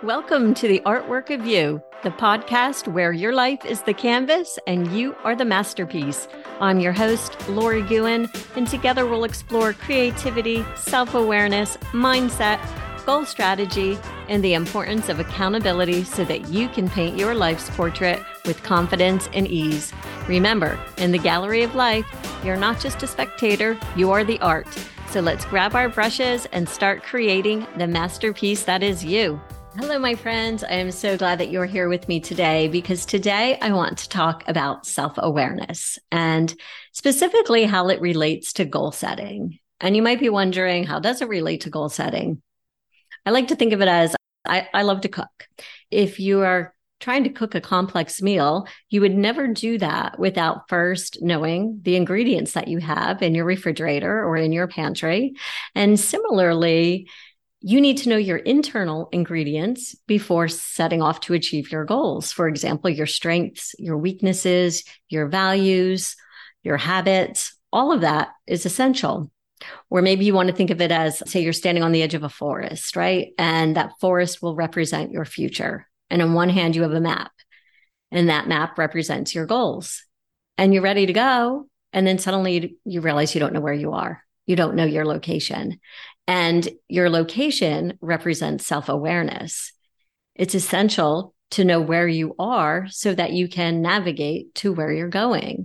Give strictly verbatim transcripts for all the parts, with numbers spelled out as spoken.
Welcome to the Artwork of You, the podcast where your life is the canvas and you are the masterpiece. I'm your host, Lori Guin, and together we'll explore creativity, self-awareness, mindset, goal strategy, and the importance of accountability so that you can paint your life's portrait with confidence and ease. Remember, in the gallery of life, you're not just a spectator, you are the art. So let's grab our brushes and start creating the masterpiece that is you. Hello, my friends. I am so glad that you're here with me today because today I want to talk about self-awareness and specifically how it relates to goal setting. And you might be wondering, how does it relate to goal setting? I like to think of it as I, I love to cook. If you are trying to cook a complex meal, you would never do that without first knowing the ingredients that you have in your refrigerator or in your pantry. And similarly, you need to know your internal ingredients before setting off to achieve your goals. For example, your strengths, your weaknesses, your values, your habits, all of that is essential. Or maybe you want to think of it as, say, you're standing on the edge of a forest, right? And that forest will represent your future. And on one hand, you have a map, and that map represents your goals. And you're ready to go. And then suddenly you realize you don't know where you are. You don't know your location. And your location represents self-awareness. It's essential to know where you are so that you can navigate to where you're going.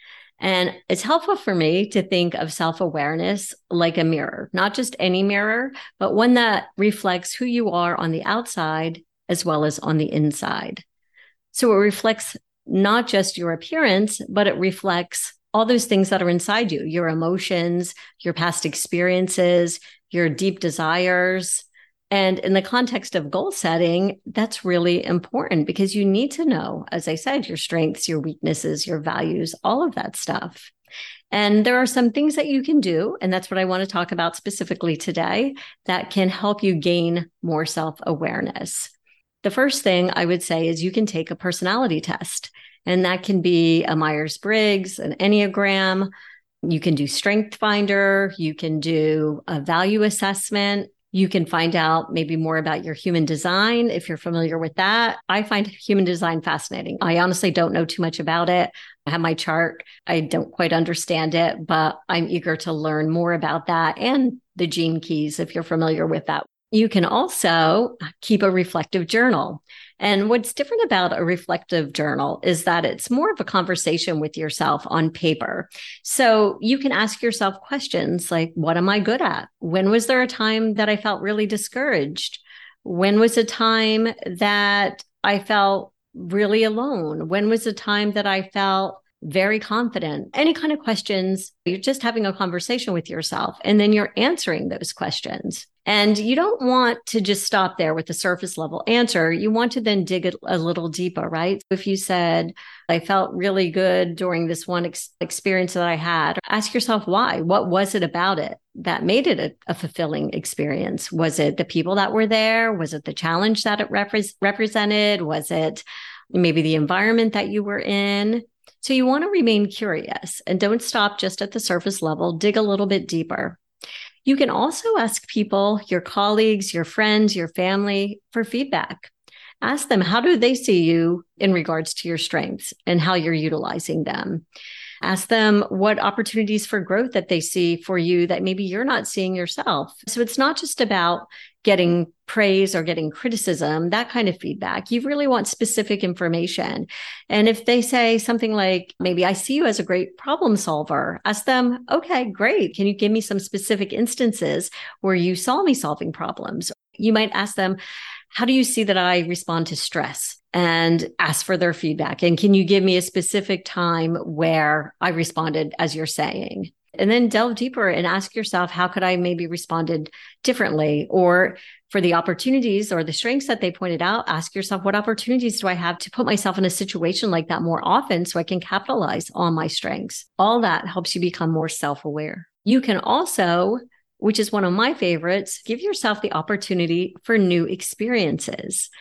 And it's helpful for me to think of self-awareness like a mirror, not just any mirror, but one that reflects who you are on the outside as well as on the inside. So it reflects not just your appearance, but it reflects all those things that are inside you, your emotions, your past experiences, your deep desires. And in the context of goal setting, that's really important because you need to know, as I said, your strengths, your weaknesses, your values, all of that stuff. And there are some things that you can do, and that's what I want to talk about specifically today, that can help you gain more self-awareness. The first thing I would say is you can take a personality test, and that can be a Myers-Briggs, an Enneagram. You can do Strength Finder. You can do a value assessment. You can find out maybe more about your human design if you're familiar with that. I find human design fascinating. I honestly don't know too much about it. I have my chart. I don't quite understand it, but I'm eager to learn more about that and the gene keys if you're familiar with that. You can also keep a reflective journal. And what's different about a reflective journal is that it's more of a conversation with yourself on paper. So you can ask yourself questions like, what am I good at? When was there a time that I felt really discouraged? When was a time that I felt really alone? When was a time that I felt very confident? Any kind of questions. You're just having a conversation with yourself, and then you're answering those questions. And you don't want to just stop there with the surface level answer. You want to then dig it a little deeper, right? If you said, I felt really good during this one ex- experience that I had, ask yourself why. What was it about it that made it a, a fulfilling experience? Was it the people that were there? Was it the challenge that it repre- represented? Was it maybe the environment that you were in? So you want to remain curious and don't stop just at the surface level. Dig a little bit deeper. You can also ask people, your colleagues, your friends, your family for feedback. Ask them, how do they see you in regards to your strengths and how you're utilizing them? Ask them what opportunities for growth that they see for you that maybe you're not seeing yourself. So it's not just about getting praise or getting criticism, that kind of feedback. You really want specific information. And if they say something like, maybe I see you as a great problem solver, ask them, okay, great. Can you give me some specific instances where you saw me solving problems? You might ask them, how do you see that I respond to stress? And ask for their feedback. And can you give me a specific time where I responded as you're saying? And then delve deeper and ask yourself, how could I maybe responded differently? Or for the opportunities or the strengths that they pointed out, ask yourself, what opportunities do I have to put myself in a situation like that more often so I can capitalize on my strengths? All that helps you become more self-aware. You can also, which is one of my favorites, give yourself the opportunity for new experiences.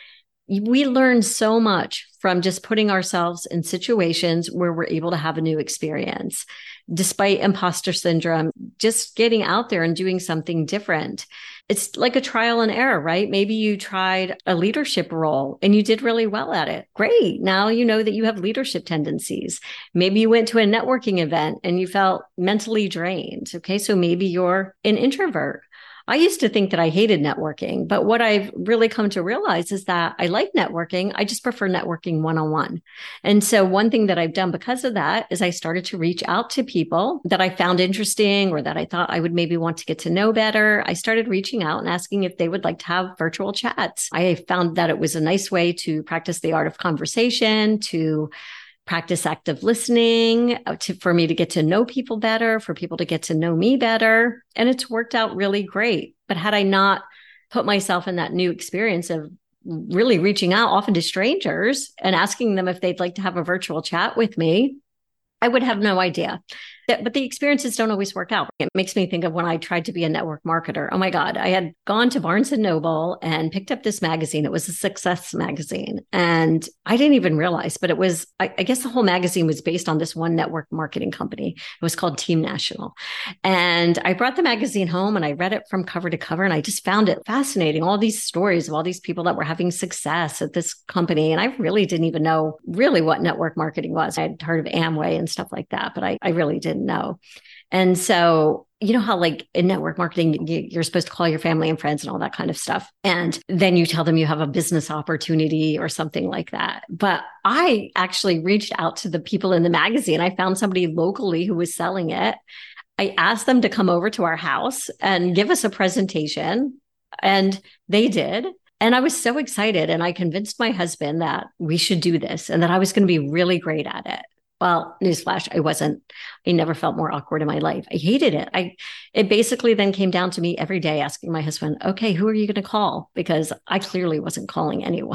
we learn so much from just putting ourselves in situations where we're able to have a new experience. Despite imposter syndrome, just getting out there and doing something different. It's like a trial and error, right? Maybe you tried a leadership role and you did really well at it. Great. Now you know that you have leadership tendencies. Maybe you went to a networking event and you felt mentally drained. Okay. So maybe you're an introvert. I used to think that I hated networking, but what I've really come to realize is that I like networking. I just prefer networking one-on-one. And so one thing that I've done because of that is I started to reach out to people that I found interesting or that I thought I would maybe want to get to know better. I started reaching out and asking if they would like to have virtual chats. I found that it was a nice way to practice the art of conversation, to practice active listening, to, for me to get to know people better, for people to get to know me better. And it's worked out really great. But had I not put myself in that new experience of really reaching out often to strangers and asking them if they'd like to have a virtual chat with me, I would have no idea. But the experiences don't always work out. It makes me think of when I tried to be a network marketer. Oh my God, I had gone to Barnes and Noble and picked up this magazine. It was a success magazine. And I didn't even realize, but it was, I, I guess the whole magazine was based on this one network marketing company. It was called Team National. And I brought the magazine home and I read it from cover to cover. And I just found it fascinating. All these stories of all these people that were having success at this company. And I really didn't even know really what network marketing was. I had heard of Amway and stuff like that, but I, I really didn't know. And so, you know how like in network marketing, you're supposed to call your family and friends and all that kind of stuff. And then you tell them you have a business opportunity or something like that. But I actually reached out to the people in the magazine. I found somebody locally who was selling it. I asked them to come over to our house and give us a presentation. And they did. And I was so excited. And I convinced my husband that we should do this and that I was going to be really great at it. Well, newsflash, I wasn't. I never felt more awkward in my life. I hated it. I, it basically then came down to me every day asking my husband, okay, who are you going to call? Because I clearly wasn't calling anyone.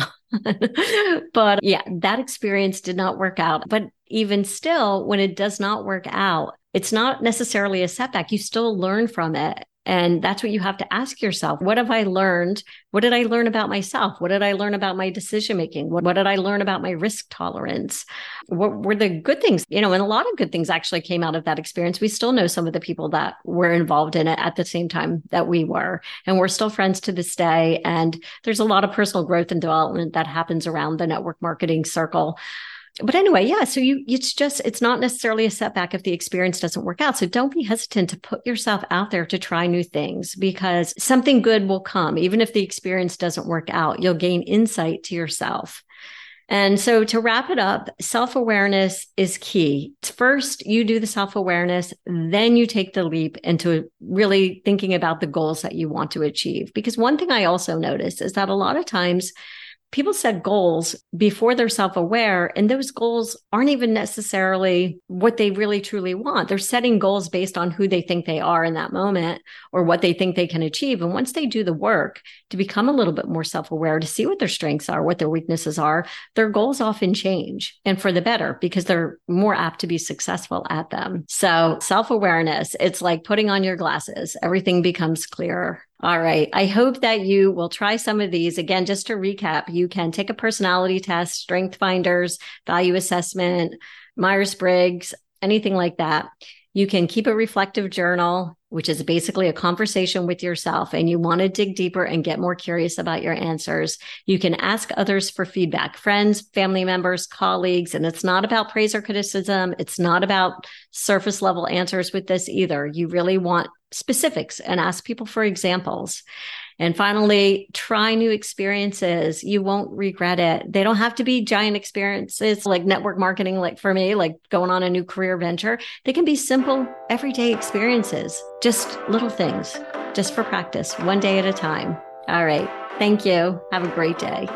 But yeah, that experience did not work out. But even still, when it does not work out, it's not necessarily a setback. You still learn from it. And that's what you have to ask yourself. What have I learned? What did I learn about myself? What did I learn about my decision-making? What, what did I learn about my risk tolerance? What were the good things? You know, and a lot of good things actually came out of that experience. We still know some of the people that were involved in it at the same time that we were, and we're still friends to this day. And there's a lot of personal growth and development that happens around the network marketing circle. But anyway, yeah, so you, it's just, it's not necessarily a setback if the experience doesn't work out. So don't be hesitant to put yourself out there to try new things because something good will come. Even if the experience doesn't work out, you'll gain insight to yourself. And so to wrap it up, self-awareness is key. First, you do the self-awareness, then you take the leap into really thinking about the goals that you want to achieve. Because one thing I also notice is that a lot of times people set goals before they're self-aware, and those goals aren't even necessarily what they really truly want. They're setting goals based on who they think they are in that moment or what they think they can achieve. And once they do the work to become a little bit more self-aware, to see what their strengths are, what their weaknesses are, their goals often change and for the better because they're more apt to be successful at them. So self-awareness, it's like putting on your glasses. Everything becomes clearer. All right. I hope that you will try some of these. Again, just to recap, you can take a personality test, strength finders, value assessment, Myers-Briggs, anything like that. You can keep a reflective journal, which is basically a conversation with yourself, and you want to dig deeper and get more curious about your answers. You can ask others for feedback, friends, family members, colleagues, and it's not about praise or criticism. It's not about surface level answers with this either. You really want specifics and ask people for examples. And finally, try new experiences. You won't regret it. They don't have to be giant experiences like network marketing, like for me, like going on a new career venture. They can be simple, everyday experiences, just little things, just for practice, one day at a time. All right. Thank you. Have a great day.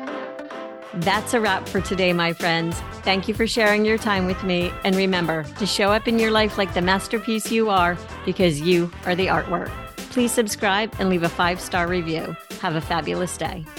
That's a wrap for today, my friends. Thank you for sharing your time with me. And remember to show up in your life like the masterpiece you are, because you are the artwork. Please subscribe and leave a five-star review. Have a fabulous day.